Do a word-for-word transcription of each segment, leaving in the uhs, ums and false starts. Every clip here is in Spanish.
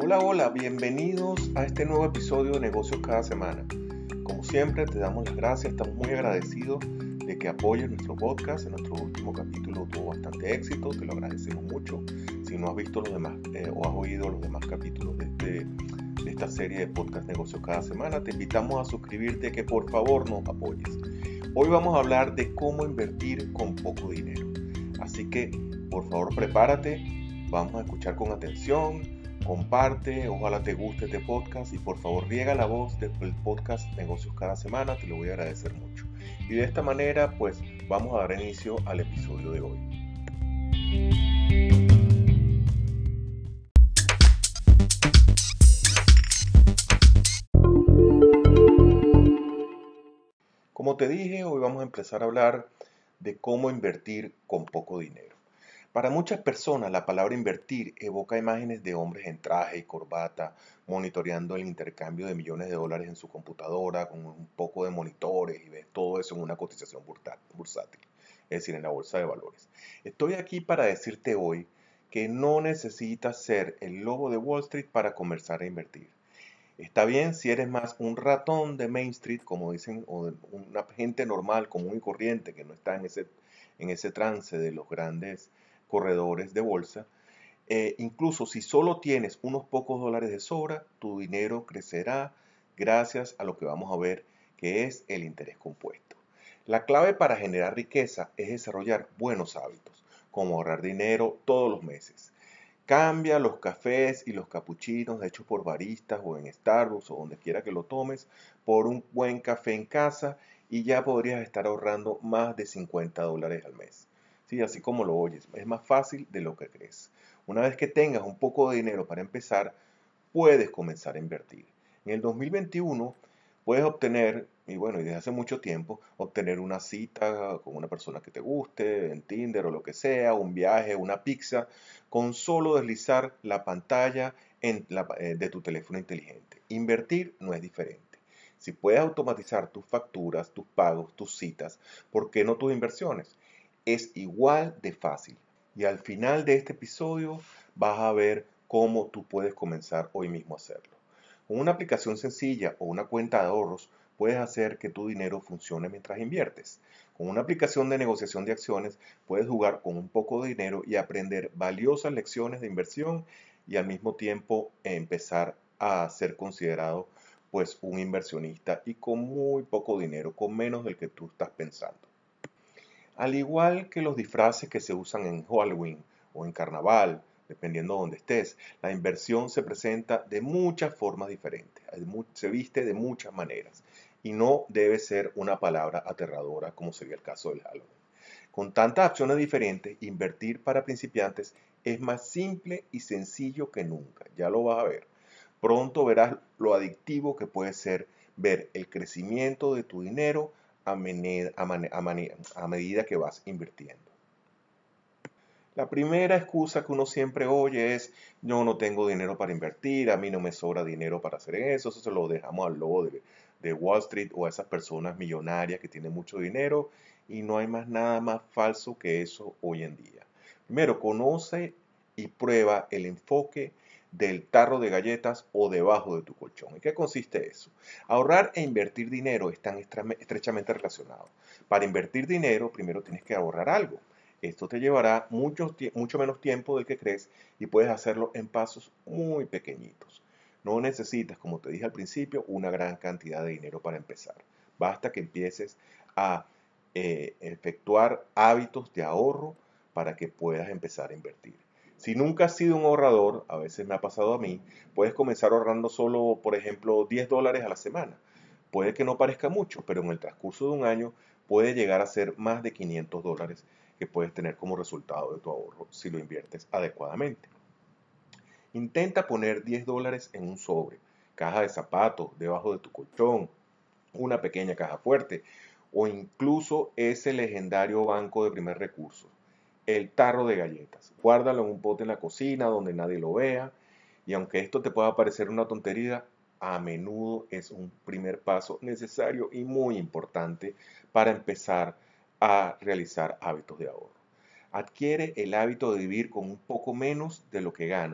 Hola, hola, bienvenidos a este nuevo episodio de Negocios Cada Semana. Como siempre, te damos las gracias, estamos muy agradecidos de que apoyes nuestro podcast. En nuestro último capítulo tuvo bastante éxito, te lo agradecemos mucho. Si no has visto los demás eh, o has oído los demás capítulos de, este, de esta serie de podcast Negocios Cada Semana, te invitamos a suscribirte y que por favor nos apoyes. Hoy vamos a hablar de cómo invertir con poco dinero. Así que, por favor, prepárate, vamos a escuchar con atención, comparte, ojalá te guste este podcast y por favor riega la voz del podcast Negocios Cada Semana, te lo voy a agradecer mucho. Y de esta manera, pues, vamos a dar inicio al episodio de hoy. Como te dije, hoy vamos a empezar a hablar de cómo invertir con poco dinero. Para muchas personas, la palabra invertir evoca imágenes de hombres en traje y corbata, monitoreando el intercambio de millones de dólares en su computadora, con un poco de monitores y ves todo eso en una cotización bursátil, es decir, en la bolsa de valores. Estoy aquí para decirte hoy que no necesitas ser el lobo de Wall Street para comenzar a invertir. Está bien si eres más un ratón de Main Street, como dicen, o de una gente normal, común y corriente, que no está en ese, en ese trance de los grandes corredores de bolsa. Eh, incluso si solo tienes unos pocos dólares de sobra, tu dinero crecerá gracias a lo que vamos a ver, que es el interés compuesto. La clave para generar riqueza es desarrollar buenos hábitos, como ahorrar dinero todos los meses. Cambia los cafés y los capuchinos hechos por baristas o en Starbucks o donde quiera que lo tomes por un buen café en casa y ya podrías estar ahorrando más de cincuenta dólares al mes. Sí, así como lo oyes, es más fácil de lo que crees. Una vez que tengas un poco de dinero para empezar, puedes comenzar a invertir. En el dos mil veintiuno puedes obtener, y bueno, y desde hace mucho tiempo, obtener una cita con una persona que te guste, en Tinder o lo que sea, un viaje, una pizza, con solo deslizar la pantalla en la, eh, de tu teléfono inteligente. Invertir no es diferente. Si puedes automatizar tus facturas, tus pagos, tus citas, ¿por qué no tus inversiones? Es igual de fácil. Y al final de este episodio vas a ver cómo tú puedes comenzar hoy mismo a hacerlo. Con una aplicación sencilla o una cuenta de ahorros puedes hacer que tu dinero funcione mientras inviertes. Con una aplicación de negociación de acciones puedes jugar con un poco de dinero y aprender valiosas lecciones de inversión y al mismo tiempo empezar a ser considerado pues un inversionista y con muy poco dinero, con menos del que tú estás pensando. Al igual que los disfraces que se usan en Halloween o en Carnaval, dependiendo de donde estés, la inversión se presenta de muchas formas diferentes, se viste de muchas maneras y no debe ser una palabra aterradora como sería el caso del Halloween. Con tantas opciones diferentes, invertir para principiantes es más simple y sencillo que nunca, ya lo vas a ver. Pronto verás lo adictivo que puede ser ver el crecimiento de tu dinero a, mened, a, man, a, man, a medida que vas invirtiendo. La primera excusa que uno siempre oye es: yo no tengo dinero para invertir, a mí no me sobra dinero para hacer eso, eso se lo dejamos al lobo de, de Wall Street o a esas personas millonarias que tienen mucho dinero, y no hay más nada más falso que eso hoy en día. Primero, conoce y prueba el enfoque del tarro de galletas o debajo de tu colchón. ¿En qué consiste eso? Ahorrar e invertir dinero están estrechamente relacionados. Para invertir dinero, primero tienes que ahorrar algo. Esto te llevará mucho, mucho menos tiempo del que crees y puedes hacerlo en pasos muy pequeñitos. No necesitas, como te dije al principio, una gran cantidad de dinero para empezar. Basta que empieces a eh, efectuar hábitos de ahorro para que puedas empezar a invertir. Si nunca has sido un ahorrador, a veces me ha pasado a mí, puedes comenzar ahorrando solo, por ejemplo, diez dólares a la semana. Puede que no parezca mucho, pero en el transcurso de un año puede llegar a ser más de quinientos dólares que puedes tener como resultado de tu ahorro si lo inviertes adecuadamente. Intenta poner diez dólares en un sobre, caja de zapatos, debajo de tu colchón, una pequeña caja fuerte o incluso ese legendario banco de primer recurso, el tarro de galletas. Guárdalo en un pote en la cocina donde nadie lo vea, y aunque esto te pueda parecer una tontería, a menudo es un primer paso necesario y muy importante para empezar a realizar hábitos de ahorro. Adquiere el hábito de vivir con un poco menos de lo que ganas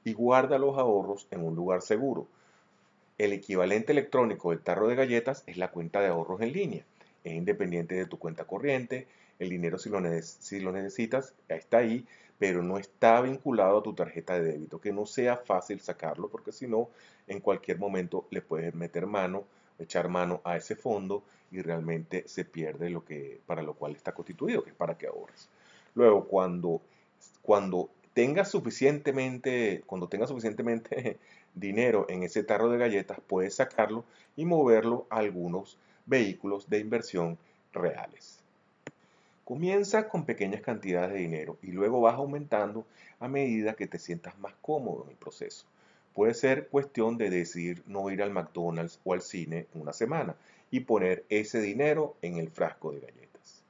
y guarda los ahorros en un lugar seguro. El equivalente electrónico del tarro de galletas es la cuenta de ahorros en línea. Es independiente de tu cuenta corriente. El dinero, si lo, si lo necesitas, está ahí, pero no está vinculado a tu tarjeta de débito. Que no sea fácil sacarlo, porque si no, en cualquier momento le puedes meter mano, echar mano a ese fondo y realmente se pierde lo que, para lo cual está constituido, que es para que ahorres. Luego, cuando, cuando tengas suficientemente, cuando tengas suficientemente dinero en ese tarro de galletas, puedes sacarlo y moverlo a algunos vehículos de inversión reales. Comienza con pequeñas cantidades de dinero y luego vas aumentando a medida que te sientas más cómodo en el proceso. Puede ser cuestión de decidir no ir al McDonald's o al cine una semana y poner ese dinero en el frasco de galletas.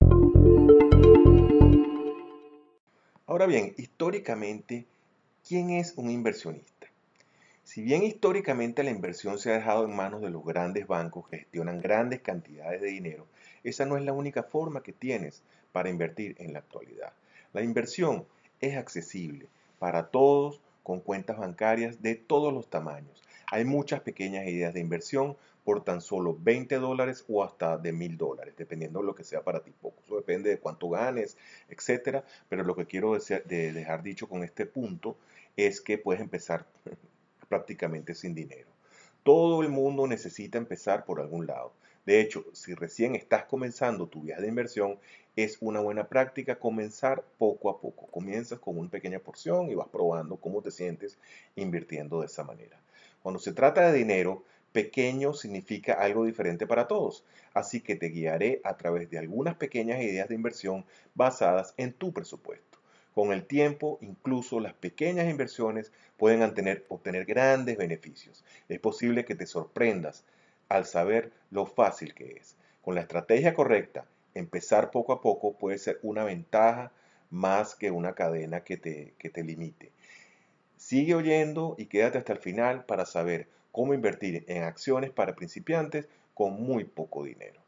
Ahora bien, históricamente, ¿quién es un inversionista? Si bien históricamente la inversión se ha dejado en manos de los grandes bancos que gestionan grandes cantidades de dinero, esa no es la única forma que tienes para invertir en la actualidad. La inversión es accesible para todos con cuentas bancarias de todos los tamaños. Hay muchas pequeñas ideas de inversión por tan solo veinte dólares o hasta de mil dólares, dependiendo de lo que sea para ti poco. Eso depende de cuánto ganes, etcétera. Pero lo que quiero dejar dicho con este punto es que puedes empezar prácticamente sin dinero. Todo el mundo necesita empezar por algún lado. De hecho, si recién estás comenzando tu viaje de inversión, es una buena práctica comenzar poco a poco. Comienzas con una pequeña porción y vas probando cómo te sientes invirtiendo de esa manera. Cuando se trata de dinero, pequeño significa algo diferente para todos, así que te guiaré a través de algunas pequeñas ideas de inversión basadas en tu presupuesto. Con el tiempo, incluso las pequeñas inversiones pueden obtener, obtener grandes beneficios. Es posible que te sorprendas al saber lo fácil que es. Con la estrategia correcta, empezar poco a poco puede ser una ventaja más que una cadena que te, que te limite. Sigue oyendo y quédate hasta el final para saber cómo invertir en acciones para principiantes con muy poco dinero.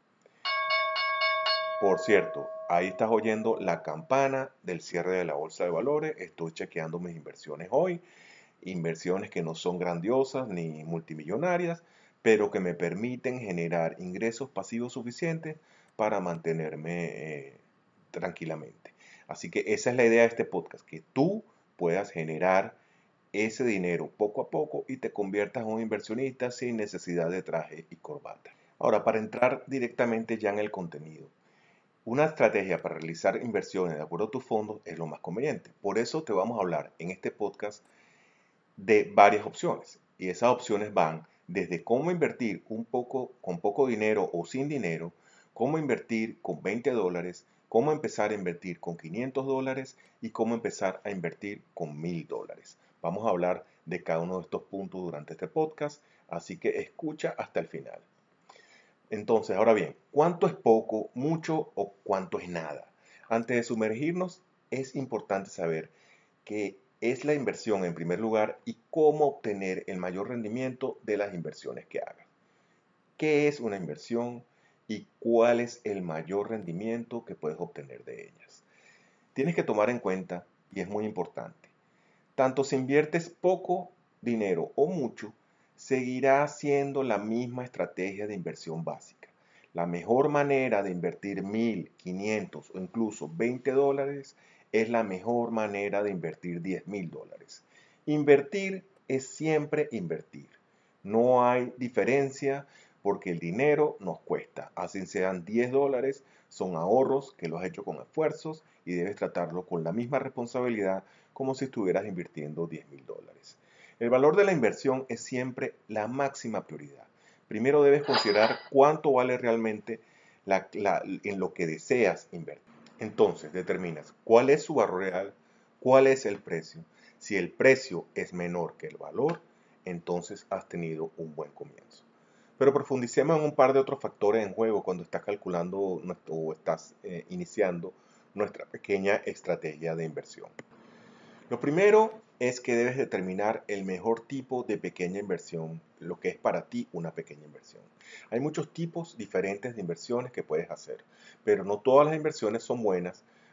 Por cierto, ahí estás oyendo la campana del cierre de la bolsa de valores. Estoy chequeando mis inversiones hoy. Inversiones que no son grandiosas ni multimillonarias, pero que me permiten generar ingresos pasivos suficientes para mantenerme eh, tranquilamente. Así que esa es la idea de este podcast, que tú puedas generar ese dinero poco a poco y te conviertas en un inversionista sin necesidad de traje y corbata. Ahora, para entrar directamente ya en el contenido, una estrategia para realizar inversiones de acuerdo a tus fondos es lo más conveniente. Por eso te vamos a hablar en este podcast de varias opciones. Y esas opciones van desde cómo invertir un poco, con poco dinero o sin dinero, cómo invertir con veinte dólares, cómo empezar a invertir con quinientos dólares y cómo empezar a invertir con mil dólares. Vamos a hablar de cada uno de estos puntos durante este podcast, así que escucha hasta el final. Entonces, ahora bien, ¿cuánto es poco, mucho o cuánto es nada? Antes de sumergirnos, es importante saber qué es la inversión en primer lugar y cómo obtener el mayor rendimiento de las inversiones que hagas. ¿Qué es una inversión y cuál es el mayor rendimiento que puedes obtener de ellas? Tienes que tomar en cuenta, y es muy importante, tanto si inviertes poco dinero o mucho, seguirá siendo la misma estrategia de inversión básica. La mejor manera de invertir mil, quinientos o incluso veinte dólares es la mejor manera de invertir diez mil dólares. Invertir es siempre invertir. No hay diferencia porque el dinero nos cuesta. Así sean diez dólares, son ahorros que los has hecho con esfuerzos y debes tratarlo con la misma responsabilidad como si estuvieras invirtiendo diez mil dólares. El valor de la inversión es siempre la máxima prioridad. Primero debes considerar cuánto vale realmente la, la, en lo que deseas invertir. Entonces determinas cuál es su valor real, cuál es el precio. Si el precio es menor que el valor, entonces has tenido un buen comienzo. Pero profundicemos en un par de otros factores en juego cuando estás calculando nuestro, o estás eh, iniciando nuestra pequeña estrategia de inversión. Lo primero es que debes determinar el mejor tipo de pequeña inversión, lo que es para ti una pequeña inversión. Hay muchos tipos diferentes de inversiones que puedes hacer, pero no todas las inversiones son buenas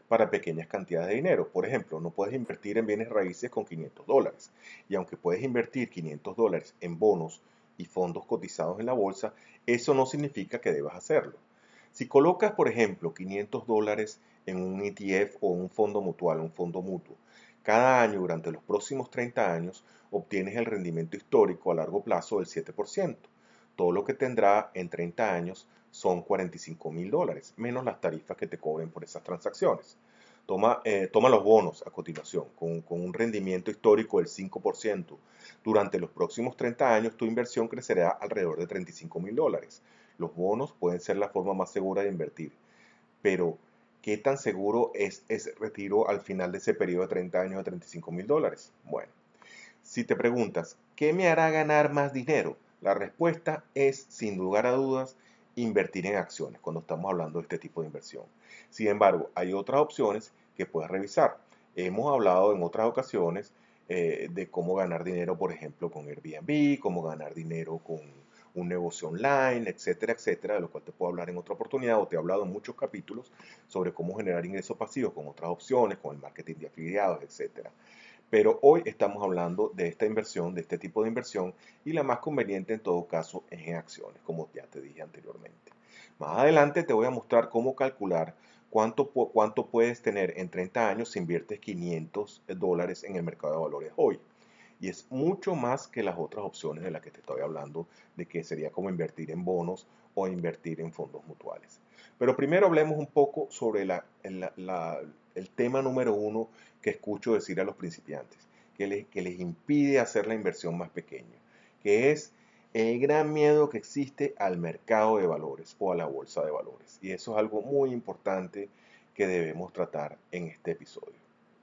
para pequeñas cantidades de dinero. Por ejemplo, no puedes invertir en bienes raíces con quinientos dólares. Y aunque puedes invertir quinientos dólares en bonos y fondos cotizados en la bolsa, eso no significa que debas hacerlo. Si colocas, por ejemplo, quinientos dólares en un E T F o un fondo mutual, un fondo mutuo, cada año durante los próximos treinta años obtienes el rendimiento histórico a largo plazo del siete por ciento. Todo lo que tendrá en treinta años son cuarenta y cinco mil dólares, menos las tarifas que te cobren por esas transacciones. Toma, eh, toma los bonos a continuación, con, con un rendimiento histórico del cinco por ciento. Durante los próximos treinta años, tu inversión crecerá alrededor de treinta y cinco mil dólares. Los bonos pueden ser la forma más segura de invertir, pero ¿qué tan seguro es ese retiro al final de ese periodo de treinta años de treinta y cinco mil dólares? Bueno, si te preguntas, ¿qué me hará ganar más dinero? La respuesta es, sin lugar a dudas, invertir en acciones cuando estamos hablando de este tipo de inversión. Sin embargo, hay otras opciones que puedes revisar. Hemos hablado en otras ocasiones eh, de cómo ganar dinero, por ejemplo, con Airbnb, cómo ganar dinero con un negocio online, etcétera, etcétera, de lo cual te puedo hablar en otra oportunidad, o te he hablado en muchos capítulos sobre cómo generar ingresos pasivos con otras opciones, con el marketing de afiliados, etcétera. Pero hoy estamos hablando de esta inversión, de este tipo de inversión, y la más conveniente en todo caso es en acciones, como ya te dije anteriormente. Más adelante te voy a mostrar cómo calcular cuánto, cuánto puedes tener en treinta años si inviertes quinientos dólares en el mercado de valores hoy. Y es mucho más que las otras opciones de las que te estoy hablando, de que sería como invertir en bonos o invertir en fondos mutuales. Pero primero hablemos un poco sobre la, la, la, el tema número uno que escucho decir a los principiantes, que les, que les impide hacer la inversión más pequeña, que es el gran miedo que existe al mercado de valores o a la bolsa de valores. Y eso es algo muy importante que debemos tratar en este episodio.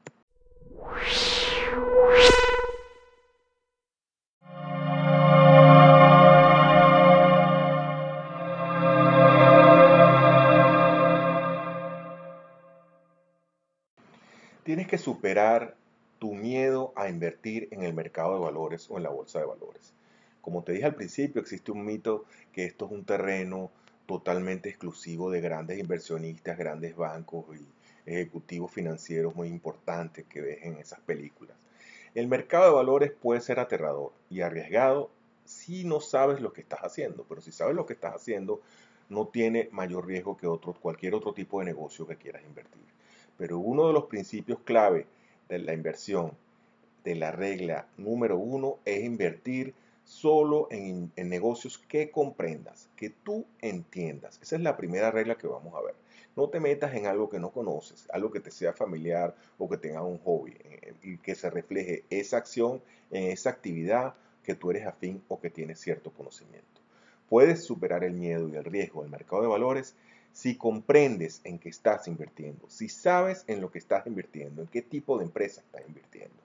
Tienes que superar tu miedo a invertir en el mercado de valores o en la bolsa de valores. Como te dije al principio, existe un mito que esto es un terreno totalmente exclusivo de grandes inversionistas, grandes bancos y ejecutivos financieros muy importantes que ves en esas películas. El mercado de valores puede ser aterrador y arriesgado si no sabes lo que estás haciendo, pero si sabes lo que estás haciendo, no tiene mayor riesgo que otro, cualquier otro tipo de negocio que quieras invertir. Pero uno de los principios clave de la inversión, de la regla número uno, es invertir solo en, en, negocios que comprendas, que tú entiendas. Esa es la primera regla que vamos a ver. No te metas en algo que no conoces, algo que te sea familiar o que tenga un hobby eh, y que se refleje esa acción en esa actividad que tú eres afín o que tienes cierto conocimiento. Puedes superar el miedo y el riesgo del mercado de valores si comprendes en qué estás invirtiendo, si sabes en lo que estás invirtiendo, en qué tipo de empresa estás invirtiendo.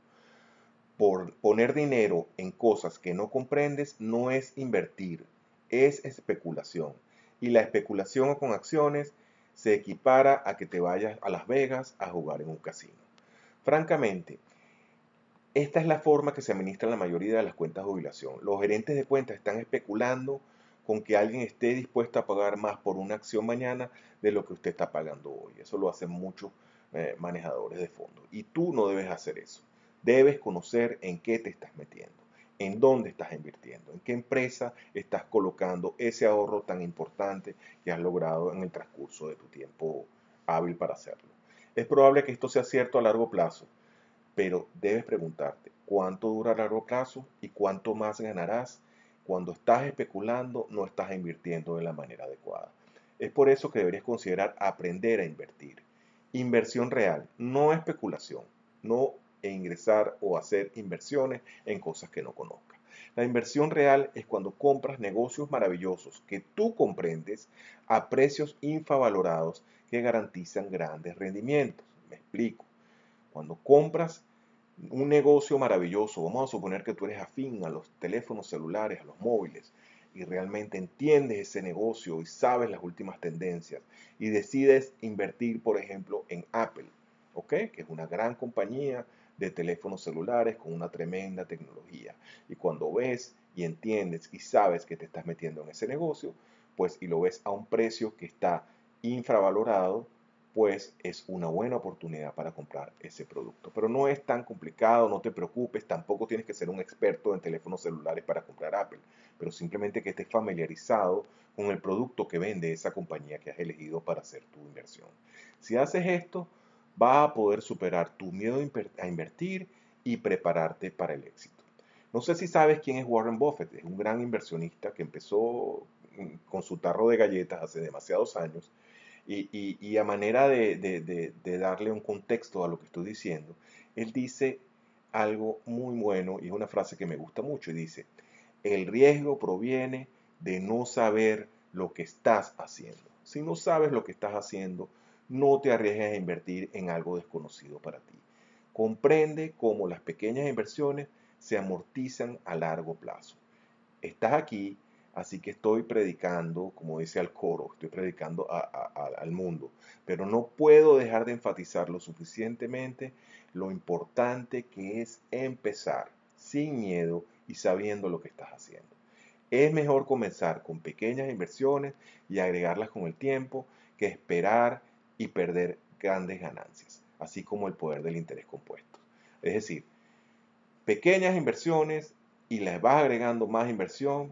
Por poner dinero en cosas que no comprendes no es invertir, es especulación. Y la especulación con acciones se equipara a que te vayas a Las Vegas a jugar en un casino. Francamente, esta es la forma que se administra la mayoría de las cuentas de jubilación. Los gerentes de cuentas están especulando con que alguien esté dispuesto a pagar más por una acción mañana de lo que usted está pagando hoy. Eso lo hacen muchos eh, manejadores de fondos. Y tú no debes hacer eso. Debes conocer en qué te estás metiendo, en dónde estás invirtiendo, en qué empresa estás colocando ese ahorro tan importante que has logrado en el transcurso de tu tiempo hábil para hacerlo. Es probable que esto sea cierto a largo plazo, pero debes preguntarte cuánto dura a largo plazo y cuánto más ganarás cuando estás especulando, no estás invirtiendo de la manera adecuada. Es por eso que deberías considerar aprender a invertir. Inversión real, no especulación, no ingresar o hacer inversiones en cosas que no conozcas. La inversión real es cuando compras negocios maravillosos que tú comprendes a precios infravalorados que garantizan grandes rendimientos. Me explico. Cuando compras un negocio maravilloso, vamos a suponer que tú eres afín a los teléfonos celulares, a los móviles, y realmente entiendes ese negocio y sabes las últimas tendencias y decides invertir, por ejemplo, en Apple, ¿ok? Que es una gran compañía de teléfonos celulares con una tremenda tecnología. Y cuando ves y entiendes y sabes que te estás metiendo en ese negocio, pues y lo ves a un precio que está infravalorado, pues es una buena oportunidad para comprar ese producto. Pero no es tan complicado, no te preocupes, tampoco tienes que ser un experto en teléfonos celulares para comprar Apple, pero simplemente que estés familiarizado con el producto que vende esa compañía que has elegido para hacer tu inversión. Si haces esto, vas a poder superar tu miedo a invertir y prepararte para el éxito. No sé si sabes quién es Warren Buffett, es un gran inversionista que empezó con su tarro de galletas hace demasiados años y, y, y a manera de, de, de, de darle un contexto a lo que estoy diciendo, él dice algo muy bueno y es una frase que me gusta mucho y dice, el riesgo proviene de no saber lo que estás haciendo. Si no sabes lo que estás haciendo, no te arriesgues a invertir en algo desconocido para ti. Comprende cómo las pequeñas inversiones se amortizan a largo plazo. Estás aquí, así que estoy predicando, como dice al coro, estoy predicando a, a, a, al mundo, pero no puedo dejar de enfatizar lo suficientemente lo importante que es empezar sin miedo y sabiendo lo que estás haciendo. Es mejor comenzar con pequeñas inversiones y agregarlas con el tiempo que esperar y perder grandes ganancias, así como el poder del interés compuesto. Es decir, pequeñas inversiones y les vas agregando más inversión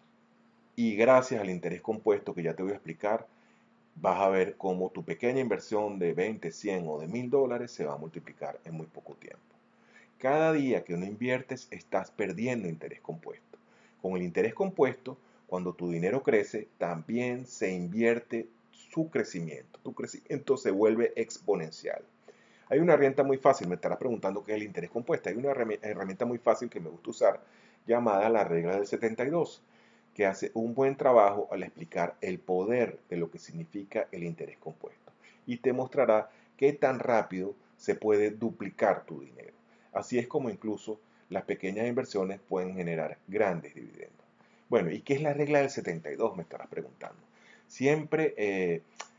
y gracias al interés compuesto que ya te voy a explicar, vas a ver cómo tu pequeña inversión de veinte, cien o de mil dólares se va a multiplicar en muy poco tiempo. Cada día que no inviertes estás perdiendo interés compuesto. Con el interés compuesto, cuando tu dinero crece, también se invierte su crecimiento. Tu crecimiento se vuelve exponencial. Hay una herramienta muy fácil, me estarás preguntando qué es el interés compuesto. Hay una herramienta muy fácil que me gusta usar llamada la regla del setenta y dos, que hace un buen trabajo al explicar el poder de lo que significa el interés compuesto y te mostrará qué tan rápido se puede duplicar tu dinero. Así es como incluso las pequeñas inversiones pueden generar grandes dividendos. Bueno, ¿y qué es la regla del setenta y dos? Me estarás preguntando. Siempre, eh,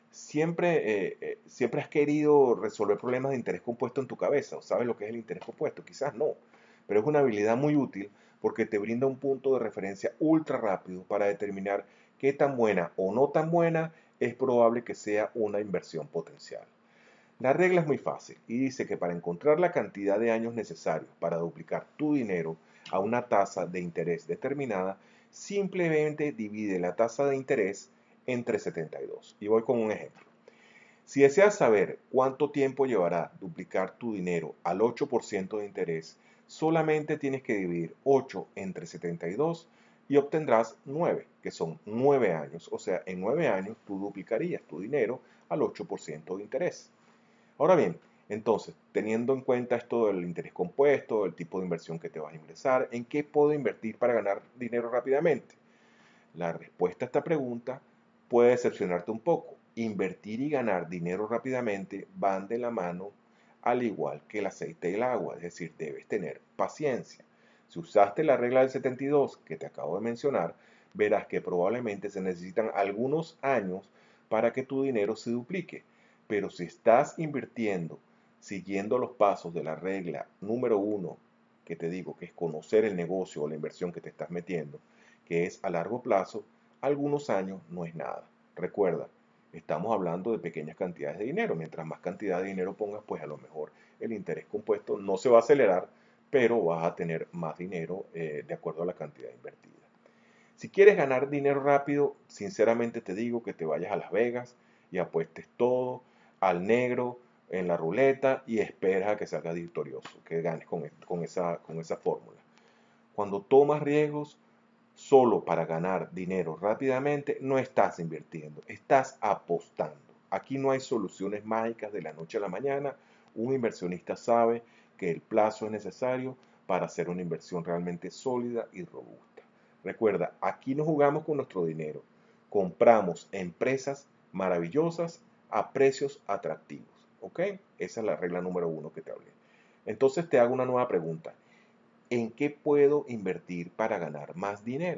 siempre, eh, eh, siempre has querido resolver problemas de interés compuesto en tu cabeza, o sabes lo que es el interés compuesto, quizás no, pero es una habilidad muy útil porque te brinda un punto de referencia ultra rápido para determinar qué tan buena o no tan buena es probable que sea una inversión potencial. La regla es muy fácil y dice que para encontrar la cantidad de años necesarios para duplicar tu dinero a una tasa de interés determinada, simplemente divide la tasa de interés entre setenta y dos. Y voy con un ejemplo. Si deseas saber cuánto tiempo llevará duplicar tu dinero al ocho por ciento de interés, solamente tienes que dividir ocho entre setenta y dos y obtendrás nueve, que son nueve años. O sea, en nueve años tú duplicarías tu dinero al ocho por ciento de interés. Ahora bien, entonces, teniendo en cuenta esto del interés compuesto, el tipo de inversión que te vas a ingresar, ¿en qué puedo invertir para ganar dinero rápidamente? La respuesta a esta pregunta puede decepcionarte un poco. Invertir y ganar dinero rápidamente van de la mano al igual que el aceite y el agua, es decir, debes tener paciencia. Si usaste la regla del setenta y dos que te acabo de mencionar, verás que probablemente se necesitan algunos años para que tu dinero se duplique. Pero si estás invirtiendo siguiendo los pasos de la regla número uno, que te digo que es conocer el negocio o la inversión que te estás metiendo, que es a largo plazo, algunos años no es nada. Recuerda, estamos hablando de pequeñas cantidades de dinero. Mientras más cantidad de dinero pongas, pues a lo mejor el interés compuesto no se va a acelerar, pero vas a tener más dinero eh, de acuerdo a la cantidad invertida. Si quieres ganar dinero rápido, sinceramente te digo que te vayas a Las Vegas y apuestes todo al negro en la ruleta y esperas a que salgas victorioso, que ganes con, con esa, con esa fórmula. Cuando tomas riesgos, solo para ganar dinero rápidamente, no estás invirtiendo, estás apostando. Aquí no hay soluciones mágicas de la noche a la mañana. Un inversionista sabe que el plazo es necesario para hacer una inversión realmente sólida y robusta. Recuerda, aquí no jugamos con nuestro dinero. Compramos empresas maravillosas a precios atractivos. ¿Ok? Esa es la regla número uno que te hablé. Entonces te hago una nueva pregunta. ¿En qué puedo invertir para ganar más dinero?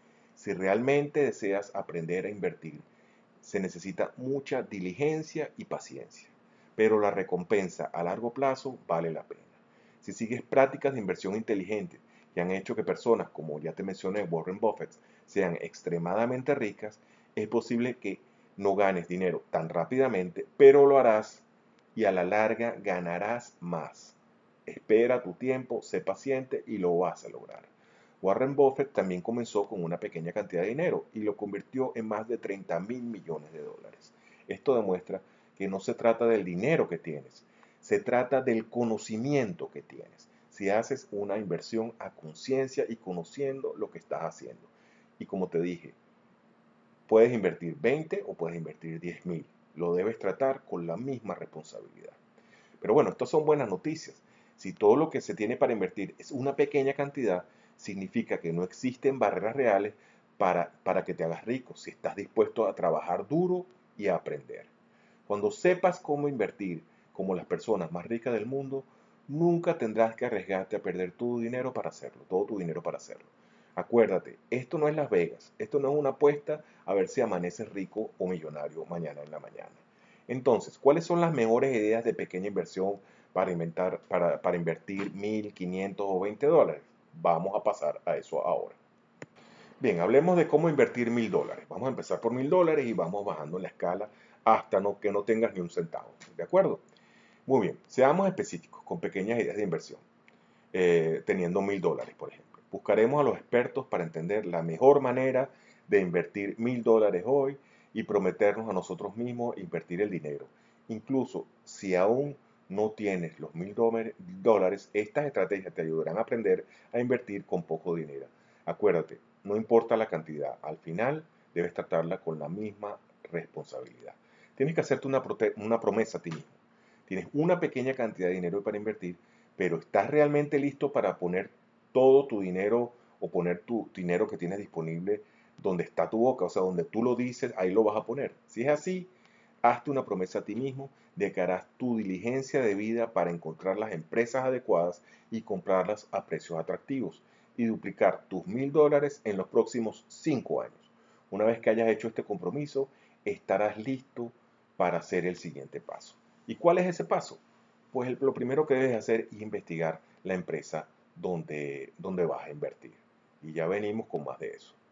Si realmente deseas aprender a invertir, se necesita mucha diligencia y paciencia, pero la recompensa a largo plazo vale la pena. Si sigues prácticas de inversión inteligente que han hecho que personas, como ya te mencioné, Warren Buffett, sean extremadamente ricas, es posible que no ganes dinero tan rápidamente, pero lo harás y a la larga ganarás más. Espera tu tiempo, sé paciente y lo vas a lograr. Warren Buffett también comenzó con una pequeña cantidad de dinero y lo convirtió en más de treinta mil millones de dólares. Esto demuestra que no se trata del dinero que tienes, se trata del conocimiento que tienes. Si haces una inversión a conciencia y conociendo lo que estás haciendo. Y como te dije, puedes invertir veinte o puedes invertir diez mil. Lo debes tratar con la misma responsabilidad. Pero bueno, estas son buenas noticias. Si todo lo que se tiene para invertir es una pequeña cantidad, significa que no existen barreras reales para, para que te hagas rico, si estás dispuesto a trabajar duro y a aprender. Cuando sepas cómo invertir como las personas más ricas del mundo, nunca tendrás que arriesgarte a perder tu dinero para hacerlo, todo tu dinero para hacerlo. Acuérdate, esto no es Las Vegas, esto no es una apuesta a ver si amaneces rico o millonario mañana en la mañana. Entonces, ¿cuáles son las mejores ideas de pequeña inversión para, inventar, para, para invertir mil, quinientos o veinte dólares? Vamos a pasar a eso ahora. Bien, hablemos de cómo invertir mil dólares. Vamos a empezar por mil dólares y vamos bajando en la escala hasta no, que no tengas ni un centavo. ¿De acuerdo? Muy bien, seamos específicos con pequeñas ideas de inversión, eh, teniendo mil dólares, por ejemplo. Buscaremos a los expertos para entender la mejor manera de invertir mil dólares hoy y prometernos a nosotros mismos invertir el dinero. Incluso si aún no tienes los mil dólares, estas estrategias te ayudarán a aprender a invertir con poco dinero. Acuérdate, no importa la cantidad, al final debes tratarla con la misma responsabilidad. Tienes que hacerte una, una promesa a ti mismo. Tienes una pequeña cantidad de dinero para invertir, pero ¿estás realmente listo para poner todo tu dinero o poner tu dinero que tienes disponible donde está tu boca? O sea, donde tú lo dices, ahí lo vas a poner. Si es así, hazte una promesa a ti mismo de que harás tu diligencia de vida para encontrar las empresas adecuadas y comprarlas a precios atractivos y duplicar tus mil dólares en los próximos cinco años. Una vez que hayas hecho este compromiso, estarás listo para hacer el siguiente paso. ¿Y cuál es ese paso? Pues lo primero que debes hacer es investigar la empresa donde, donde vas a invertir. Y ya venimos con más de eso.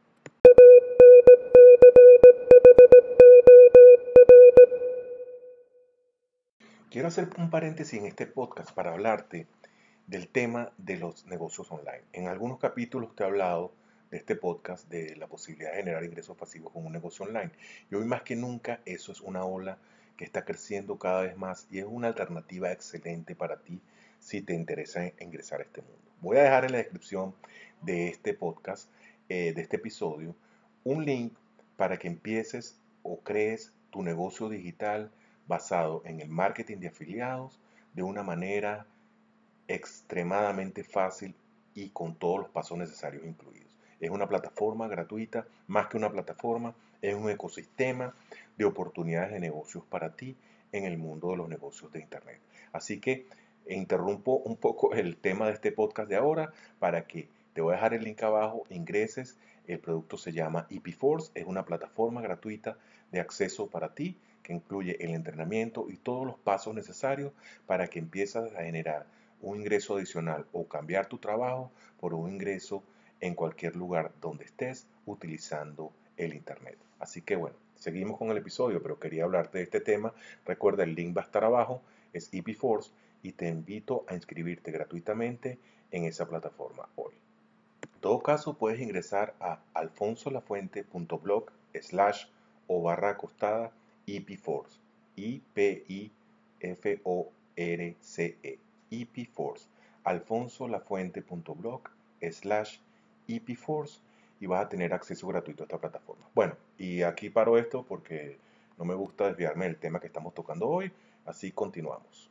Quiero hacer un paréntesis en este podcast para hablarte del tema de los negocios online. En algunos capítulos te he hablado de este podcast de la posibilidad de generar ingresos pasivos con un negocio online. Y hoy más que nunca eso es una ola que está creciendo cada vez más y es una alternativa excelente para ti si te interesa ingresar a este mundo. Voy a dejar en la descripción de este podcast, eh, de este episodio, un link para que empieces o crees tu negocio digital basado en el marketing de afiliados de una manera extremadamente fácil y con todos los pasos necesarios incluidos. Es una plataforma gratuita, más que una plataforma, es un ecosistema de oportunidades de negocios para ti en el mundo de los negocios de Internet. Así que interrumpo un poco el tema de este podcast de ahora para que te voy a dejar el link abajo, ingreses. El producto se llama E P Force, es una plataforma gratuita de acceso para ti que incluye el entrenamiento y todos los pasos necesarios para que empieces a generar un ingreso adicional o cambiar tu trabajo por un ingreso en cualquier lugar donde estés utilizando el Internet. Así que bueno, seguimos con el episodio, pero quería hablarte de este tema. Recuerda, el link va a estar abajo, es E P Force y te invito a inscribirte gratuitamente en esa plataforma hoy. En todo caso, puedes ingresar a alfonsolafuente.blog slash o barra acostada E P Force, I P I F O R C E, E P Force, alfonsolafuente.blog slash E P Force y vas a tener acceso gratuito a esta plataforma. Bueno, y aquí paro esto porque no me gusta desviarme del tema que estamos tocando hoy, así continuamos.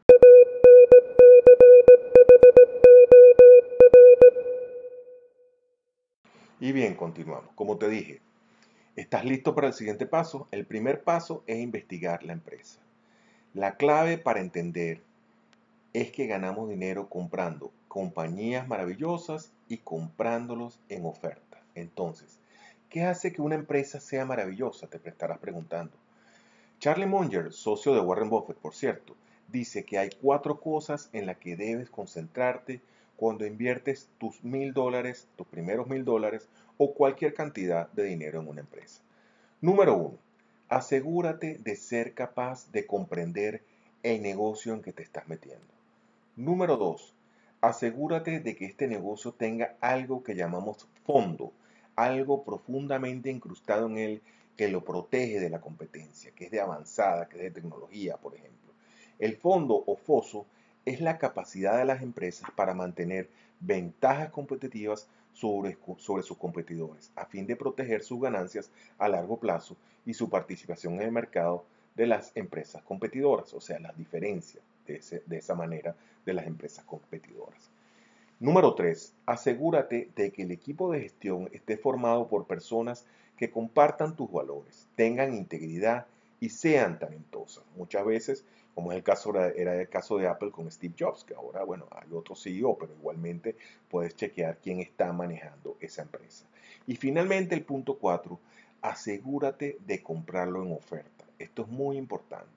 Y bien, continuamos. Como te dije, ¿estás listo para el siguiente paso? El primer paso es investigar la empresa. La clave para entender es que ganamos dinero comprando compañías maravillosas y comprándolos en oferta. Entonces, ¿qué hace que una empresa sea maravillosa? Te estarás preguntando. Charlie Munger, socio de Warren Buffett, por cierto, dice que hay cuatro cosas en las que debes concentrarte cuando inviertes tus mil dólares, tus primeros mil dólares o cualquier cantidad de dinero en una empresa. Número uno, Asegúrate de ser capaz de comprender el negocio en que te estás metiendo. Número dos, asegúrate de que este negocio tenga algo que llamamos fondo, algo profundamente incrustado en él que lo protege de la competencia, que es de avanzada, que es de tecnología, por ejemplo. El fondo o foso es la capacidad de las empresas para mantener ventajas competitivas sobre, sobre sus competidores, a fin de proteger sus ganancias a largo plazo y su participación en el mercado de las empresas competidoras, o sea, las diferencias de, ese, de esa manera de las empresas competidoras. Número tres, asegúrate de que el equipo de gestión esté formado por personas que compartan tus valores, tengan integridad y sean talentosas. Muchas veces, como es el caso, era el caso de Apple con Steve Jobs, que ahora, bueno, hay otro C E O, pero igualmente puedes chequear quién está manejando esa empresa. Y finalmente, el punto cuatro, asegúrate de comprarlo en oferta. Esto es muy importante.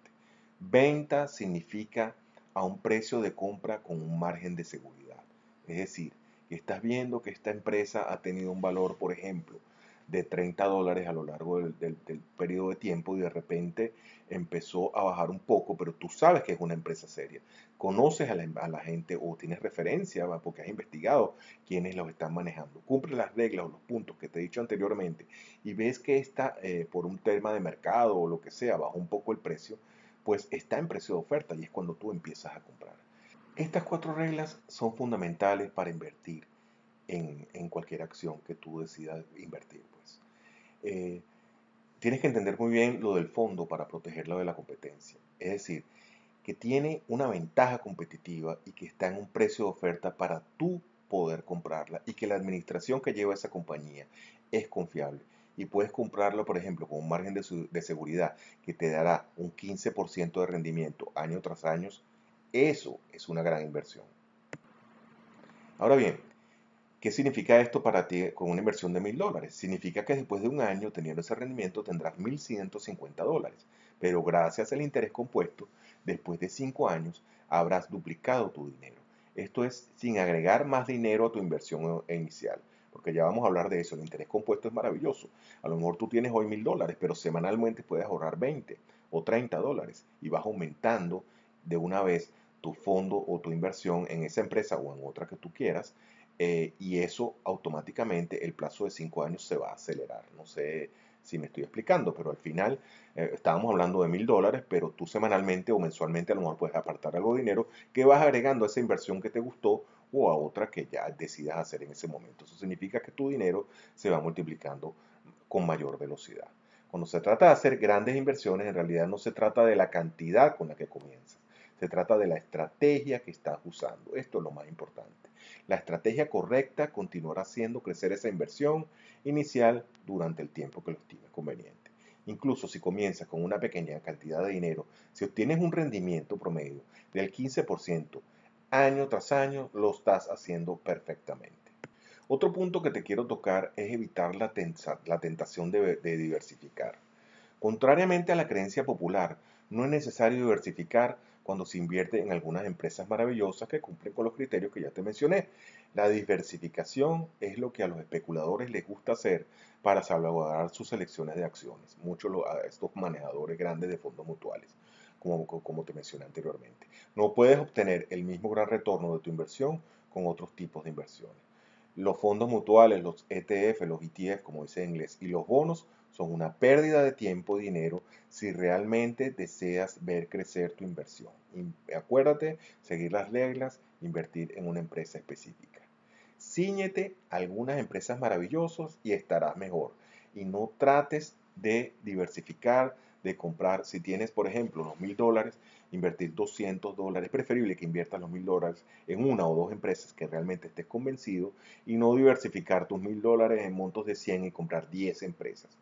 Venta significa a un precio de compra con un margen de seguridad. Es decir, que estás viendo que esta empresa ha tenido un valor, por ejemplo, de treinta dólares a lo largo del, del, del periodo de tiempo y de repente empezó a bajar un poco, pero tú sabes que es una empresa seria. Conoces a la, a la gente o tienes referencia, ¿va? Porque has investigado quiénes los están manejando. Cumple las reglas o los puntos que te he dicho anteriormente y ves que esta, eh, por un tema de mercado o lo que sea, bajó un poco el precio, pues está en precio de oferta y es cuando tú empiezas a comprar. Estas cuatro reglas son fundamentales para invertir en, en cualquier acción que tú decidas invertir. Pues. Eh, tienes que entender muy bien lo del fondo para protegerlo de la competencia. Es decir, que tiene una ventaja competitiva y que está en un precio de oferta para tú poder comprarla y que la administración que lleva esa compañía es confiable. Y puedes comprarla, por ejemplo, con un margen de, su, de seguridad que te dará un quince por ciento de rendimiento año tras año. Eso es una gran inversión. Ahora bien, ¿qué significa esto para ti con una inversión de mil dólares? Significa que después de un año teniendo ese rendimiento tendrás mil ciento cincuenta dólares, pero gracias al interés compuesto, después de cinco años habrás duplicado tu dinero. Esto es sin agregar más dinero a tu inversión inicial, porque ya vamos a hablar de eso. El interés compuesto es maravilloso. A lo mejor tú tienes hoy mil dólares, pero semanalmente puedes ahorrar veinte o treinta dólares y vas aumentando de una vez tu fondo o tu inversión en esa empresa o en otra que tú quieras, eh, y eso automáticamente el plazo de cinco años se va a acelerar. No sé si me estoy explicando, pero al final eh, estábamos hablando de mil dólares, pero tú semanalmente o mensualmente a lo mejor puedes apartar algo de dinero que vas agregando a esa inversión que te gustó o a otra que ya decidas hacer en ese momento. Eso significa que tu dinero se va multiplicando con mayor velocidad. Cuando se trata de hacer grandes inversiones, en realidad no se trata de la cantidad con la que comienzas, se trata de la estrategia que estás usando. Esto es lo más importante. La estrategia correcta continuará haciendo crecer esa inversión inicial durante el tiempo que lo estimes conveniente. Incluso si comienzas con una pequeña cantidad de dinero, si obtienes un rendimiento promedio del quince por ciento año tras año, lo estás haciendo perfectamente. Otro punto que te quiero tocar es evitar la, tensa, la tentación de, de diversificar. Contrariamente a la creencia popular, no es necesario diversificar cuando se invierte en algunas empresas maravillosas que cumplen con los criterios que ya te mencioné. La diversificación es lo que a los especuladores les gusta hacer para salvaguardar sus selecciones de acciones. Muchos a estos manejadores grandes de fondos mutuales, como, como te mencioné anteriormente. No puedes obtener el mismo gran retorno de tu inversión con otros tipos de inversiones. Los fondos mutuales, los E T F, los E T F, como dice en inglés, y los bonos son una pérdida de tiempo y dinero si realmente deseas ver crecer tu inversión. Y acuérdate, seguir las reglas, invertir en una empresa específica. Cíñete a algunas empresas maravillosas y estarás mejor. Y no trates de diversificar, de comprar. Si tienes, por ejemplo, los mil dólares, invertir doscientos dólares. Es preferible que inviertas los mil dólares en una o dos empresas que realmente estés convencido y no diversificar tus mil dólares en montos de cien y comprar diez empresas.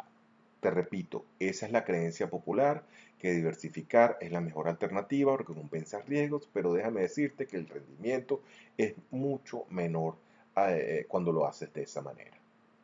Te repito, esa es la creencia popular, que diversificar es la mejor alternativa porque compensas riesgos, pero déjame decirte que el rendimiento es mucho menor eh, cuando lo haces de esa manera.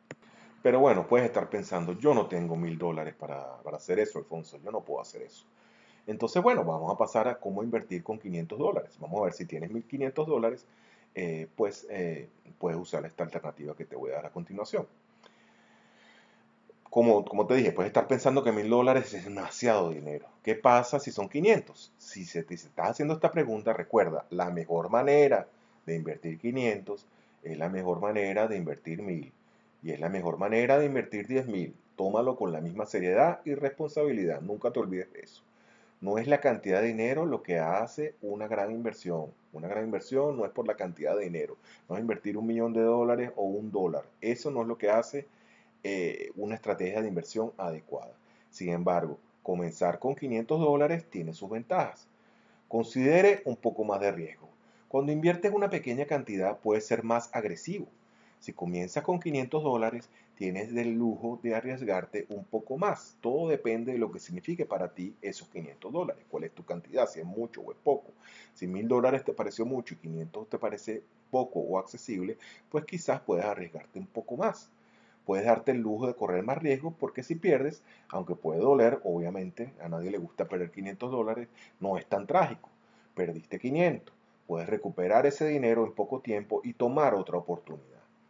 Pero bueno, puedes estar pensando, yo no tengo mil dólares para, para hacer eso, Alfonso, yo no puedo hacer eso. Entonces, bueno, vamos a pasar a cómo invertir con quinientos dólares. Vamos a ver si tienes mil quinientos dólares, eh, pues eh, puedes usar esta alternativa que te voy a dar a continuación. Como, como te dije, puedes estar pensando que mil dólares es demasiado dinero. ¿Qué pasa si son quinientos? Si se te, si estás haciendo esta pregunta, recuerda, la mejor manera de invertir quinientos es la mejor manera de invertir mil. Y es la mejor manera de invertir diez mil. Tómalo con la misma seriedad y responsabilidad. Nunca te olvides de eso. No es la cantidad de dinero lo que hace una gran inversión. Una gran inversión no es por la cantidad de dinero. No es invertir un millón de dólares o un dólar. Eso no es lo que hace eh, una estrategia de inversión adecuada. Sin embargo, comenzar con quinientos dólares tiene sus ventajas. Considere un poco más de riesgo. Cuando inviertes una pequeña cantidad puede ser más agresivo. Si comienzas con quinientos dólares, tienes el lujo de arriesgarte un poco más. Todo depende de lo que signifique para ti esos quinientos dólares. ¿Cuál es tu cantidad? Si es mucho o es poco. Si mil dólares te pareció mucho y quinientos te parece poco o accesible, pues quizás puedas arriesgarte un poco más. Puedes darte el lujo de correr más riesgo porque si pierdes, aunque puede doler, obviamente a nadie le gusta perder quinientos dólares, no es tan trágico. Perdiste quinientos, puedes recuperar ese dinero en poco tiempo y tomar otra oportunidad.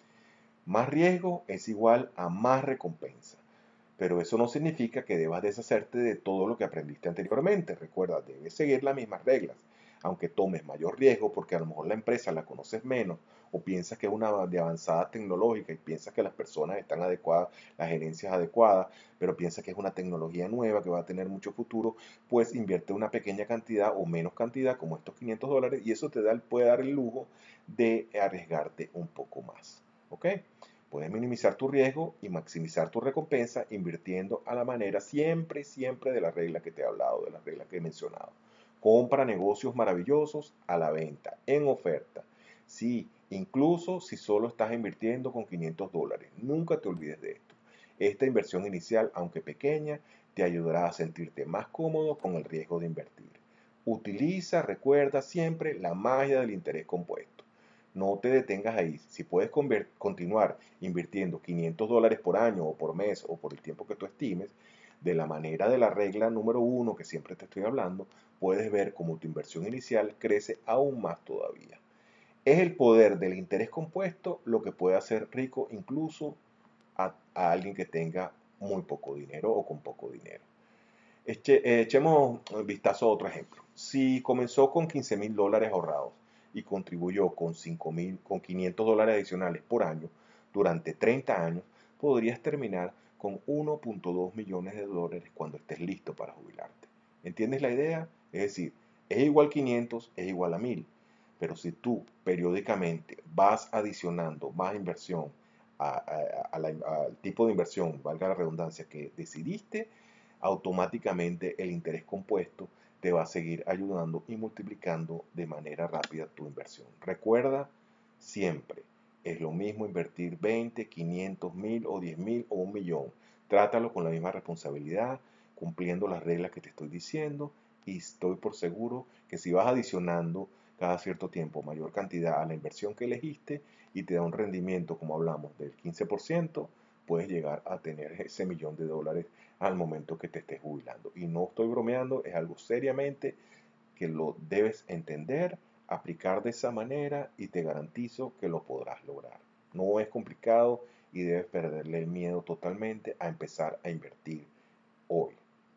Más riesgo es igual a más recompensa. Pero eso no significa que debas deshacerte de todo lo que aprendiste anteriormente. Recuerda, debes seguir las mismas reglas. Aunque tomes mayor riesgo porque a lo mejor la empresa la conoces menos o piensas que es una de avanzada tecnológica y piensas que las personas están adecuadas, la gerencia es adecuada, pero piensas que es una tecnología nueva que va a tener mucho futuro, pues invierte una pequeña cantidad o menos cantidad como estos quinientos dólares y eso te da, puede dar el lujo de arriesgarte un poco más. ¿Ok? Puedes minimizar tu riesgo y maximizar tu recompensa invirtiendo a la manera siempre, siempre de la regla que te he hablado, de la regla que he mencionado. Compra negocios maravillosos a la venta, en oferta. Sí, incluso si solo estás invirtiendo con quinientos dólares. Nunca te olvides de esto. Esta inversión inicial, aunque pequeña, te ayudará a sentirte más cómodo con el riesgo de invertir. Utiliza, recuerda siempre la magia del interés compuesto. No te detengas ahí. Si puedes continuar invirtiendo quinientos dólares por año o por mes o por el tiempo que tú estimes, de la manera de la regla número uno que siempre te estoy hablando, puedes ver cómo tu inversión inicial crece aún más todavía. Es el poder del interés compuesto lo que puede hacer rico incluso a, a alguien que tenga muy poco dinero o con poco dinero. Eche, echemos un vistazo a otro ejemplo. Si comenzó con quince mil dólares ahorrados y contribuyó con, cinco mil, con quinientos dólares adicionales por año durante treinta años, podrías terminar con uno punto dos millones de dólares cuando estés listo para jubilarte. ¿Entiendes la idea? Es decir, es igual quinientos, es igual a mil. Pero si tú periódicamente vas adicionando más inversión a, a, a la, al tipo de inversión, valga la redundancia, que decidiste, automáticamente el interés compuesto te va a seguir ayudando y multiplicando de manera rápida tu inversión. Recuerda siempre, es lo mismo invertir veinte, quinientos mil o diez mil o un millón. Trátalo con la misma responsabilidad, cumpliendo las reglas que te estoy diciendo y estoy por seguro que si vas adicionando cada cierto tiempo mayor cantidad a la inversión que elegiste y te da un rendimiento, como hablamos, del quince por ciento, puedes llegar a tener ese millón de dólares al momento que te estés jubilando. Y no estoy bromeando, es algo seriamente que lo debes entender, aplicar de esa manera y te garantizo que lo podrás lograr. No es complicado y debes perderle el miedo totalmente a empezar a invertir hoy.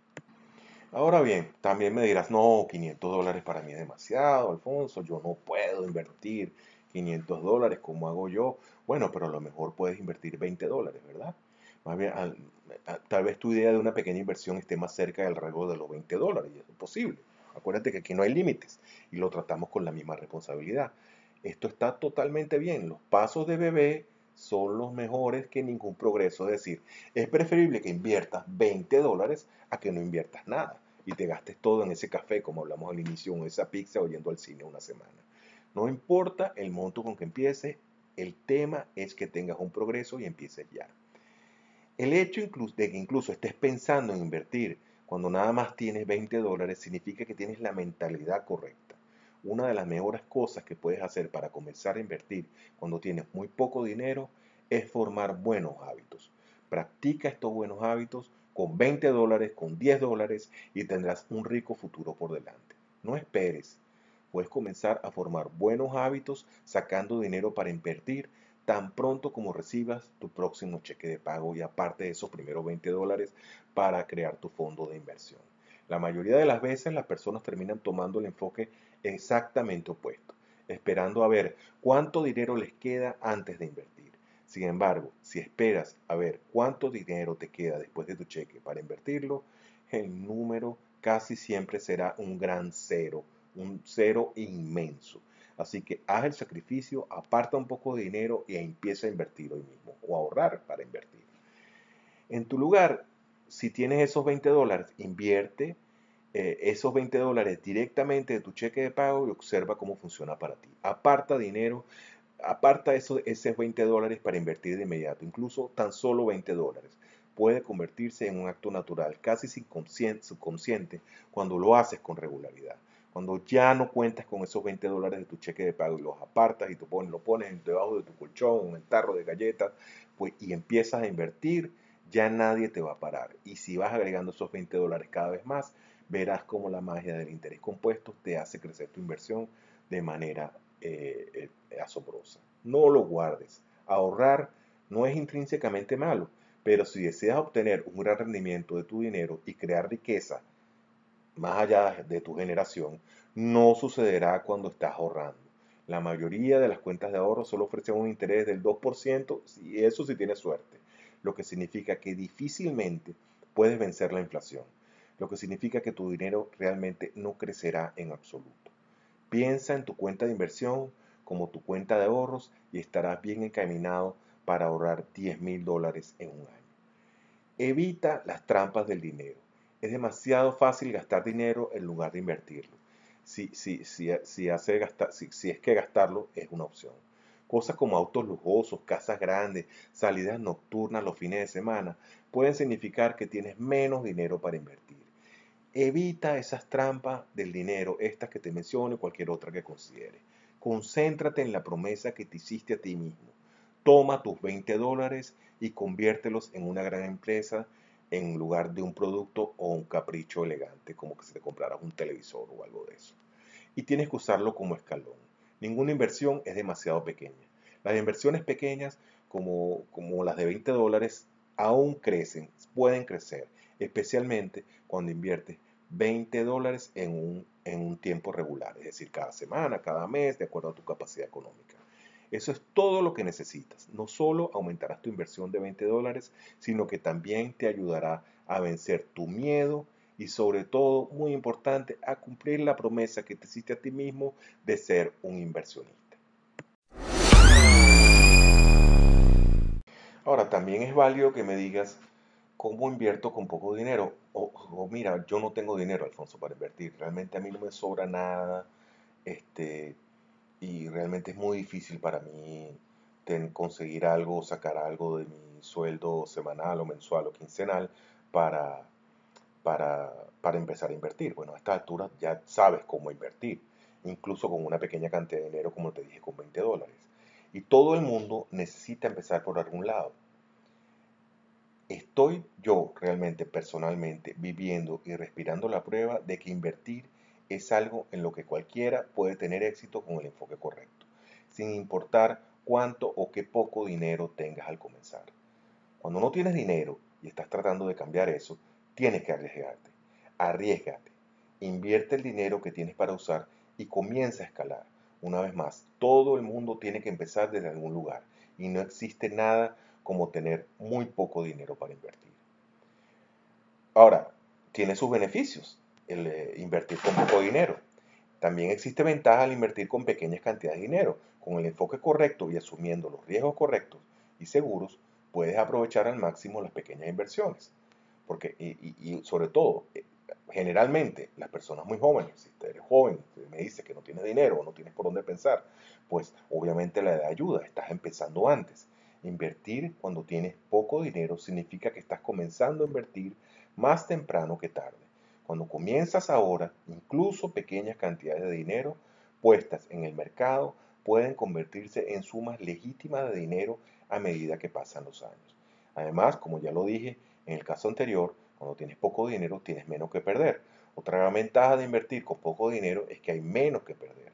Ahora bien, también me dirás, no, quinientos dólares para mí es demasiado, Alfonso, yo no puedo invertir quinientos dólares, ¿cómo hago yo? Bueno, pero a lo mejor puedes invertir veinte dólares, ¿verdad? Más bien, al- a- tal vez tu idea de una pequeña inversión esté más cerca del rango de los veinte dólares, y eso es posible. Acuérdate que aquí no hay límites y lo tratamos con la misma responsabilidad. Esto está totalmente bien, los pasos de bebé son los mejores que ningún progreso, es decir, es preferible que inviertas veinte dólares a que no inviertas nada y te gastes todo en ese café, como hablamos al inicio, o en esa pizza o yendo al cine una semana. No importa el monto con que empieces, el tema es que tengas un progreso y empieces ya. El hecho de que incluso estés pensando en invertir cuando nada más tienes veinte dólares significa que tienes la mentalidad correcta. Una de las mejores cosas que puedes hacer para comenzar a invertir cuando tienes muy poco dinero es formar buenos hábitos. Practica estos buenos hábitos con veinte dólares, con diez dólares y tendrás un rico futuro por delante. No esperes. Puedes comenzar a formar buenos hábitos sacando dinero para invertir tan pronto como recibas tu próximo cheque de pago y aparte de esos primeros veinte dólares para crear tu fondo de inversión. La mayoría de las veces las personas terminan tomando el enfoque exactamente opuesto, esperando a ver cuánto dinero les queda antes de invertir. Sin embargo, si esperas a ver cuánto dinero te queda después de tu cheque para invertirlo, el número casi siempre será un gran cero, un cero inmenso. Así que haz el sacrificio, aparta un poco de dinero y empieza a invertir hoy mismo o a ahorrar para invertir. En tu lugar, si tienes esos veinte dólares, invierte eh, esos veinte dólares directamente de tu cheque de pago y observa cómo funciona para ti. Aparta dinero, aparta esos, esos veinte dólares para invertir de inmediato, incluso tan solo veinte dólares. Puede convertirse en un acto natural, casi subconsciente, cuando lo haces con regularidad. Cuando ya no cuentas con esos veinte dólares de tu cheque de pago y los apartas y te pones, lo pones debajo de tu colchón, en el tarro de galletas, pues, y empiezas a invertir, ya nadie te va a parar. Y si vas agregando esos veinte dólares cada vez más, verás cómo la magia del interés compuesto te hace crecer tu inversión de manera eh, eh, asombrosa. No lo guardes. Ahorrar no es intrínsecamente malo, pero si deseas obtener un gran rendimiento de tu dinero y crear riqueza más allá de tu generación, no sucederá cuando estás ahorrando. La mayoría de las cuentas de ahorro solo ofrecen un interés del dos por ciento, y eso si tienes suerte, lo que significa que difícilmente puedes vencer la inflación, lo que significa que tu dinero realmente no crecerá en absoluto. Piensa en tu cuenta de inversión como tu cuenta de ahorros y estarás bien encaminado para ahorrar diez mil dólares en un año. Evita las trampas del dinero. Es demasiado fácil gastar dinero en lugar de invertirlo. Si, si, si, si, hace gastar, si, si es que gastarlo es una opción. Cosas como autos lujosos, casas grandes, salidas nocturnas los fines de semana pueden significar que tienes menos dinero para invertir. Evita esas trampas del dinero, estas que te menciono y cualquier otra que considere. Concéntrate en la promesa que te hiciste a ti mismo. Toma tus veinte dólares y conviértelos en una gran empresa en lugar de un producto o un capricho elegante, como que si te compraras un televisor o algo de eso. Y tienes que usarlo como escalón. Ninguna inversión es demasiado pequeña. Las inversiones pequeñas, como, como las de veinte dólares, aún crecen, pueden crecer, especialmente cuando inviertes veinte dólares en un, en un tiempo regular, es decir, cada semana, cada mes, de acuerdo a tu capacidad económica. Eso es todo lo que necesitas. No solo aumentarás tu inversión de veinte dólares, sino que también te ayudará a vencer tu miedo y sobre todo, muy importante, a cumplir la promesa que te hiciste a ti mismo de ser un inversionista. Ahora, también es válido que me digas cómo invierto con poco dinero. O, o mira, yo no tengo dinero, Alfonso, para invertir. Realmente a mí no me sobra nada. Este, y realmente es muy difícil para mí ten- conseguir algo o sacar algo de mi sueldo semanal o mensual o quincenal para, para, para empezar a invertir. Bueno, a esta altura ya sabes cómo invertir, incluso con una pequeña cantidad de dinero, como te dije, con veinte dólares. Y todo el mundo necesita empezar por algún lado. Estoy yo realmente, personalmente, viviendo y respirando la prueba de que invertir es algo en lo que cualquiera puede tener éxito con el enfoque correcto, sin importar cuánto o qué poco dinero tengas al comenzar. Cuando no tienes dinero y estás tratando de cambiar eso, tienes que arriesgarte. Arriesgate. Invierte el dinero que tienes para usar y comienza a escalar. Una vez más, todo el mundo tiene que empezar desde algún lugar y no existe nada como tener muy poco dinero para invertir. Ahora, tiene sus beneficios el eh, invertir con poco dinero. También existe ventaja al invertir con pequeñas cantidades de dinero. Con el enfoque correcto y asumiendo los riesgos correctos y seguros, puedes aprovechar al máximo las pequeñas inversiones. Porque, y, y- y sobre todo, eh, generalmente las personas muy jóvenes, si tú eres joven, si me dices que no tienes dinero o no tienes por dónde pensar, pues obviamente la edad ayuda, estás empezando antes. Invertir cuando tienes poco dinero significa que estás comenzando a invertir más temprano que tarde. Cuando comienzas ahora, incluso pequeñas cantidades de dinero puestas en el mercado pueden convertirse en sumas legítimas de dinero a medida que pasan los años. Además, como ya lo dije en el caso anterior, cuando tienes poco dinero tienes menos que perder. Otra gran ventaja de invertir con poco dinero es que hay menos que perder.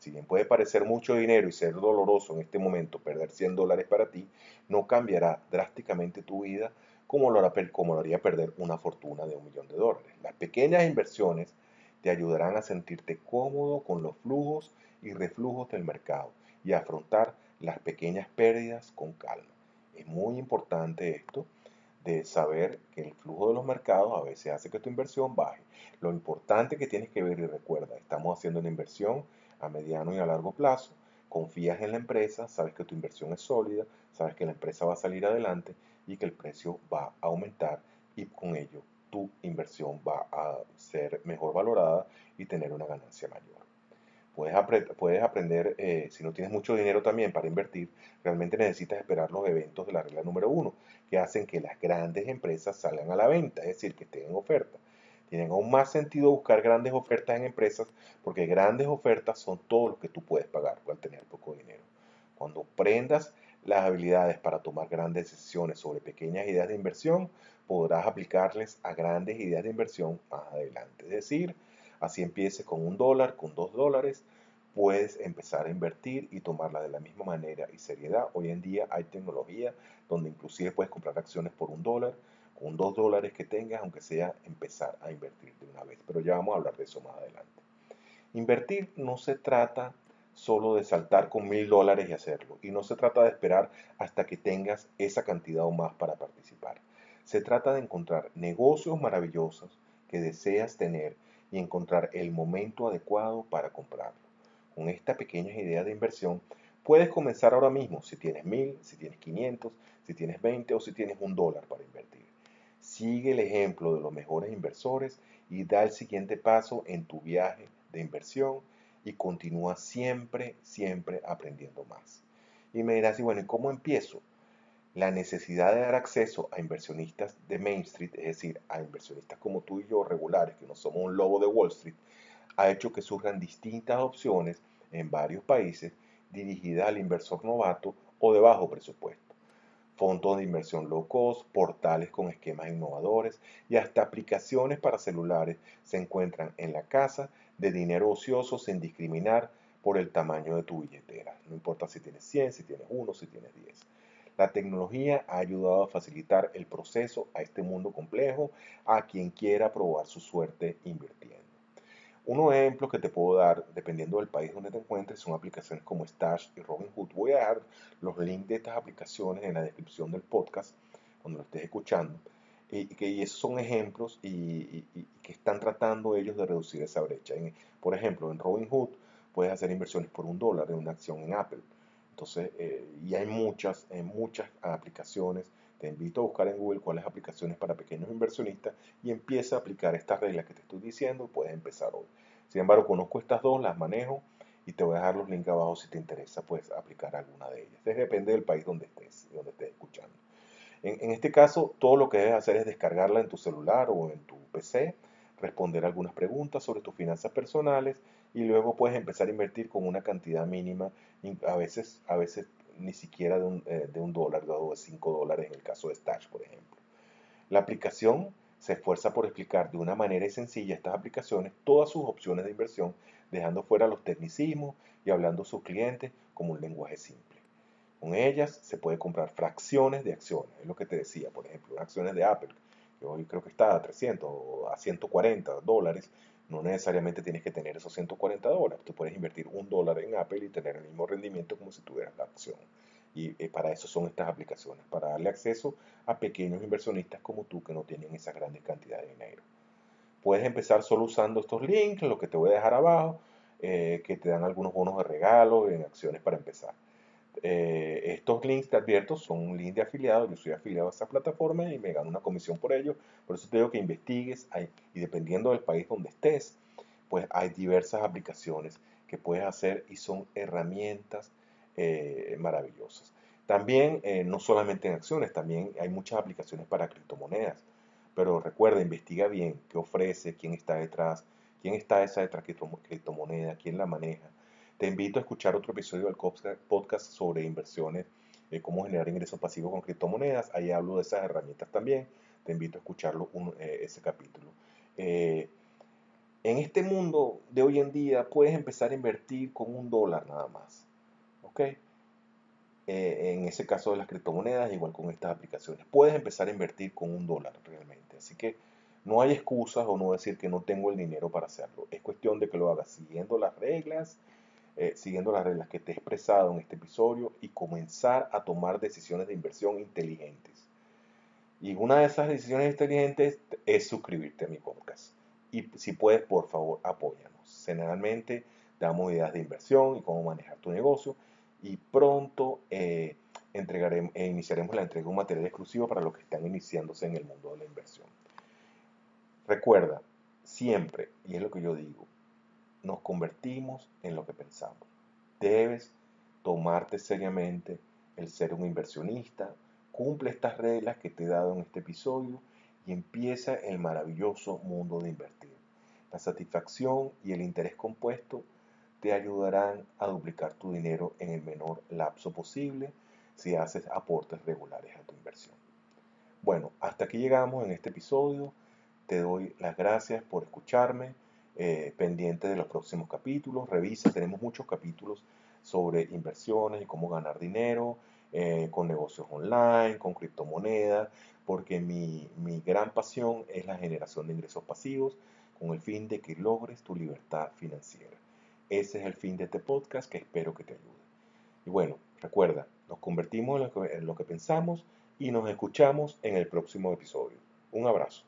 si bien puede parecer mucho dinero y ser doloroso en este momento perder cien dólares para ti, no cambiará drásticamente tu vida como lo, hará, como lo haría perder una fortuna de un millón de dólares. Las pequeñas inversiones te ayudarán a sentirte cómodo con los flujos y reflujos del mercado y a afrontar las pequeñas pérdidas con calma. Es muy importante esto de saber que el flujo de los mercados a veces hace que tu inversión baje. Lo importante que tienes que ver y recuerda, estamos haciendo una inversión a mediano y a largo plazo, confías en la empresa, sabes que tu inversión es sólida, sabes que la empresa va a salir adelante y que el precio va a aumentar y con ello tu inversión va a ser mejor valorada y tener una ganancia mayor. Puedes, apre puedes aprender, eh, si no tienes mucho dinero también para invertir, realmente necesitas esperar los eventos de la regla número uno, que hacen que las grandes empresas salgan a la venta, es decir, que estén en oferta. Tienen aún más sentido buscar grandes ofertas en empresas porque grandes ofertas son todo lo que tú puedes pagar al tener poco dinero. Cuando aprendas las habilidades para tomar grandes decisiones sobre pequeñas ideas de inversión, podrás aplicarles a grandes ideas de inversión más adelante. Es decir, así empieces con un dólar, con dos dólares, puedes empezar a invertir y tomarla de la misma manera y seriedad. Hoy en día hay tecnología donde inclusive puedes comprar acciones por un dólar, con dos dólares que tengas, aunque sea empezar a invertir de una vez. Pero ya vamos a hablar de eso más adelante. Invertir no se trata solo de saltar con mil dólares y hacerlo. Y no se trata de esperar hasta que tengas esa cantidad o más para participar. Se trata de encontrar negocios maravillosos que deseas tener y encontrar el momento adecuado para comprarlo. Con esta pequeña idea de inversión, puedes comenzar ahora mismo si tienes mil, si tienes quinientos, si tienes veinte o si tienes un dólar para invertir. Sigue el ejemplo de los mejores inversores y da el siguiente paso en tu viaje de inversión y continúa siempre, siempre aprendiendo más. Y me dirás, y bueno, ¿y cómo empiezo? La necesidad de dar acceso a inversionistas de Main Street, es decir, a inversionistas como tú y yo regulares, que no somos un lobo de Wall Street, ha hecho que surjan distintas opciones en varios países dirigidas al inversor novato o de bajo presupuesto. Fondos de inversión low cost, portales con esquemas innovadores y hasta aplicaciones para celulares se encuentran en la casa de dinero ocioso sin discriminar por el tamaño de tu billetera. No importa si tienes cien, si tienes uno, si tienes diez. La tecnología ha ayudado a facilitar el proceso a este mundo complejo a quien quiera probar su suerte invirtiendo. Unos ejemplos que te puedo dar, dependiendo del país donde te encuentres, son aplicaciones como Stash y Robinhood. Voy a dejar los links de estas aplicaciones en la descripción del podcast, cuando lo estés escuchando. Y, que, y esos son ejemplos y, y, y, que están tratando ellos de reducir esa brecha. En, por ejemplo, en Robinhood puedes hacer inversiones por un dólar en una acción en Apple. Entonces, eh, y hay muchas, eh, muchas aplicaciones. Te invito a buscar en Google cuáles aplicaciones para pequeños inversionistas y empieza a aplicar estas reglas que te estoy diciendo. Puedes empezar hoy. Sin embargo, conozco estas dos, las manejo y te voy a dejar los links abajo si te interesa pues, aplicar alguna de ellas. Depende del país donde estés, donde estés escuchando. En, en este caso, todo lo que debes hacer es descargarla en tu celular o en tu P C, responder algunas preguntas sobre tus finanzas personales y luego puedes empezar a invertir con una cantidad mínima, a veces, a veces ni siquiera de un, eh, de un dólar o de cinco dólares en el caso de Stash, por ejemplo. La aplicación se esfuerza por explicar de una manera sencilla estas aplicaciones todas sus opciones de inversión, dejando fuera los tecnicismos y hablando a sus clientes como un lenguaje simple. Con ellas se puede comprar fracciones de acciones, es lo que te decía, por ejemplo, acciones de Apple, que hoy creo que está a trescientos o a ciento cuarenta dólares, no necesariamente tienes que tener esos ciento cuarenta dólares, tú puedes invertir un dólar en Apple y tener el mismo rendimiento como si tuvieras la acción. Y eh, para eso son estas aplicaciones, para darle acceso a pequeños inversionistas como tú que no tienen esas grandes cantidades de dinero. Puedes empezar solo usando estos links, lo que te voy a dejar abajo, eh, que te dan algunos bonos de regalo en acciones para empezar. Eh, estos links, te advierto, son un link de afiliado. Yo soy afiliado a esta plataforma y me gano una comisión por ello. Por eso te digo que investigues hay, y dependiendo del país donde estés, pues hay diversas aplicaciones que puedes hacer y son herramientas eh, maravillosas. También, eh, no solamente en acciones, también hay muchas aplicaciones para criptomonedas. Pero recuerda, investiga bien qué ofrece, quién está detrás, quién está esa detrás de criptomoneda, quién la maneja. Te invito a escuchar otro episodio del podcast sobre inversiones, eh, cómo generar ingresos pasivos con criptomonedas. Ahí hablo de esas herramientas también. Te invito a escucharlo un, eh, ese capítulo. Eh, En este mundo de hoy en día puedes empezar a invertir con un dólar nada más. ¿Ok? Eh, en ese caso de las criptomonedas, igual con estas aplicaciones. Puedes empezar a invertir con un dólar realmente. Así que no hay excusas o no decir que no tengo el dinero para hacerlo. Es cuestión de que lo hagas siguiendo las reglas, eh, siguiendo las reglas que te he expresado en este episodio y comenzar a tomar decisiones de inversión inteligentes. Y una de esas decisiones inteligentes es suscribirte a mi podcast. Y si puedes, por favor, apóyanos. Generalmente damos ideas de inversión y cómo manejar tu negocio. Y pronto eh, entregaremos, eh, iniciaremos la entrega de un material exclusivo para los que están iniciándose en el mundo de la inversión. Recuerda, siempre, y es lo que yo digo, nos convertimos en lo que pensamos. Debes tomarte seriamente el ser un inversionista. Cumple estas reglas que te he dado en este episodio y empieza el maravilloso mundo de invertir. La satisfacción y el interés compuesto te ayudarán a duplicar tu dinero en el menor lapso posible si haces aportes regulares a tu inversión. Bueno, hasta aquí llegamos en este episodio. Te doy las gracias por escucharme, eh, pendiente de los próximos capítulos. Revisa, tenemos muchos capítulos sobre inversiones y cómo ganar dinero, eh, con negocios online, con criptomonedas, porque mi, mi gran pasión es la generación de ingresos pasivos con el fin de que logres tu libertad financiera. Ese es el fin de este podcast que espero que te ayude. Y bueno, recuerda, nos convertimos en lo que, en lo que pensamos y nos escuchamos en el próximo episodio. Un abrazo.